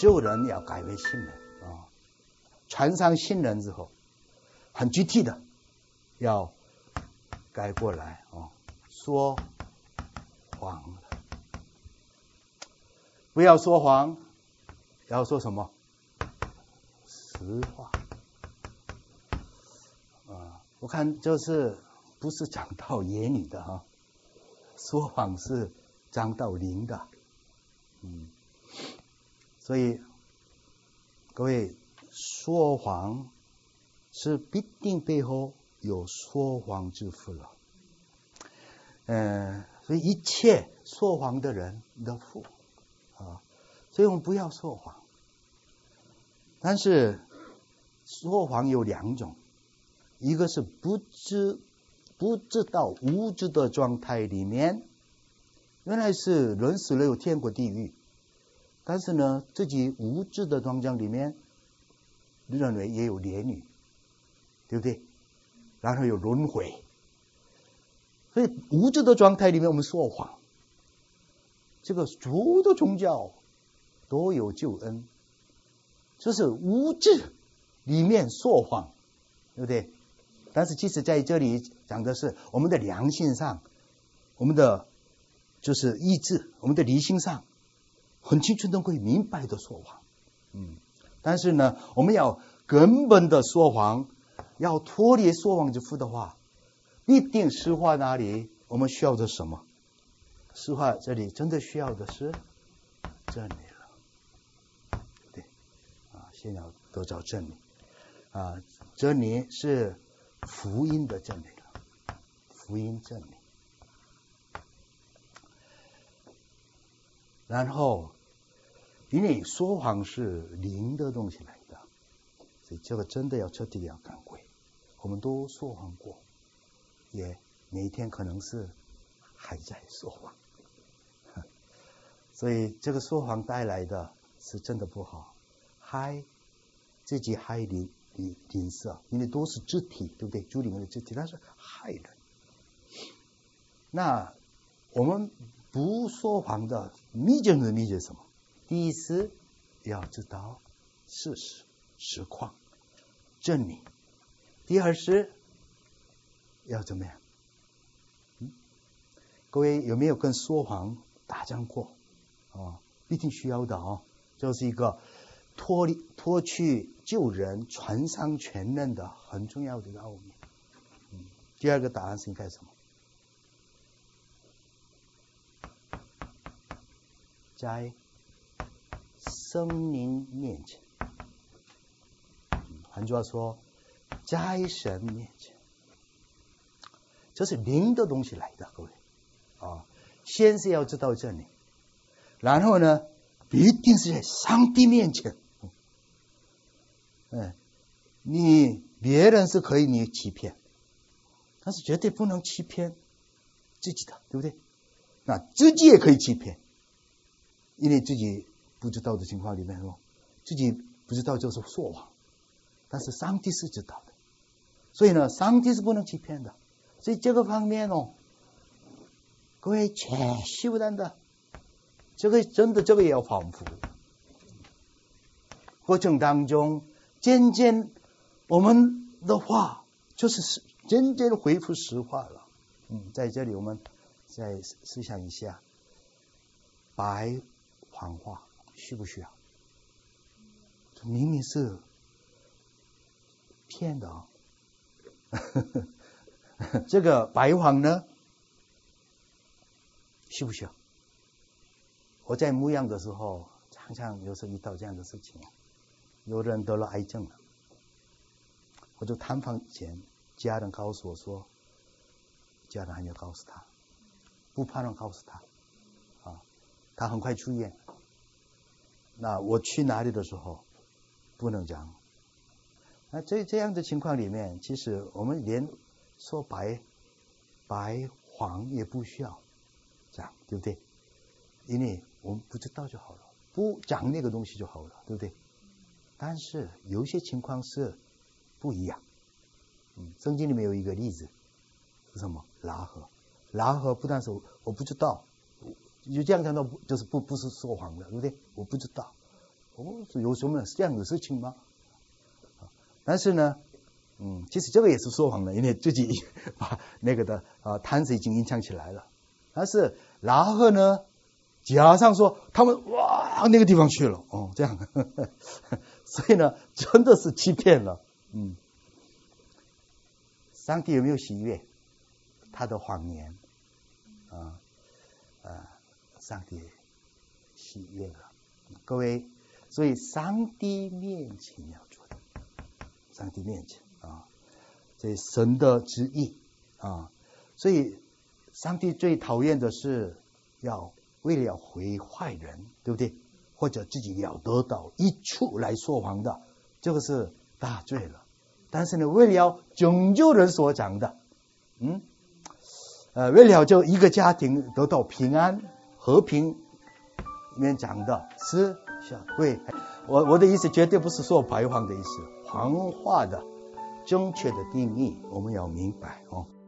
旧人要改为新人啊，穿上新人之后，很具体的要改过来啊，说谎了，不要说谎，要说什么？实话啊！我看就是不是讲到言语的哈，说谎是讲到灵的，所以各位说谎是必定背后有说谎之父了，所以一切说谎的人的父啊，所以我们不要说谎。但是说谎有两种，一个是不知道无知的状态里面，原来是人死了有天国地狱，但是呢自己无知的状态里面认为也有炼狱，对不对？然后有轮回，所以无知的状态里面我们说谎，这个所有的宗教都有救恩，就是无知里面说谎，对不对？但是其实在这里讲的是我们的良心上，我们的就是意志，我们的理性上很清楚都可以明白的说谎，但是呢我们要根本的说谎，要脱离说谎之父的话，必定实话哪里我们需要的什么？实话这里真的需要的是真理了，对啊，先要得着真理啊，真理是福音的真理了，福音真理。然后因为说谎是灵的东西来的，所以这个真的要彻底要赶鬼。我们都说谎过，也每一天可能是还在说谎，所以这个说谎带来的是真的不好，害自己害邻舍，因为都是肢体，对不对？主里面的肢体，但是害人。那我们不说谎的秘诀是秘诀什么？第一是要知道事实、实况、真理。第二是要怎么样？各位有没有跟说谎打仗过？必定需要的哦，就是一个脱去救人、传上全能的很重要的奥秘。第二个答案是应该什么？在生灵面前，换句话说，在神面前，这是灵的东西来的，各位啊，先是要知道真理，然后呢，一定是在上帝面前。你别人是可以你欺骗，但是绝对不能欺骗自己的，对不对？那自己也可以欺骗，因为自己不知道的情况里面自己不知道就是说谎，但是上帝是知道的，所以呢，上帝是不能欺骗的。所以这个方面各位切习不难的，这个真的这个也要反复。过程当中，渐渐我们的话就是渐渐恢复实话了。在这里我们再思想一下，白谎话需不需要？明明是骗的这个白谎呢，需不需要？我在牧养的时候，常常有时候遇到这样的事情，有人得了癌症了，我就探访前，家人告诉我说，家人还没有告诉他，不怕人告诉他他很快出院。那我去哪里的时候不能讲。那这样的情况里面，其实我们连说白谎也不需要讲，对不对？因为我们不知道就好了，不讲那个东西就好了，对不对？但是有些情况是不一样。圣经里面有一个例子是什么？拉合不但是我不知道，就这样讲到就是不是说谎的，对不对？我不知道， 是有什么这样的事情吗？但是呢，其实这个也是说谎的，因为自己把那个的摊子已经隐藏起来了。但是拉赫呢，加上说他们哇那个地方去了，这样，所以呢，真的是欺骗了。上帝有没有喜悦他的谎言？上帝喜悦了，各位，所以上帝面前要做的，上帝面前这神的旨意所以上帝最讨厌的是要为了毁坏人，对不对？或者自己要得到益处来说谎的，这个是大罪了。但是呢，为了拯救人所讲的，为了就一个家庭得到平安和平，里面讲的是对，我的意思绝对不是说白谎的意思，谎话的正确的定义我们要明白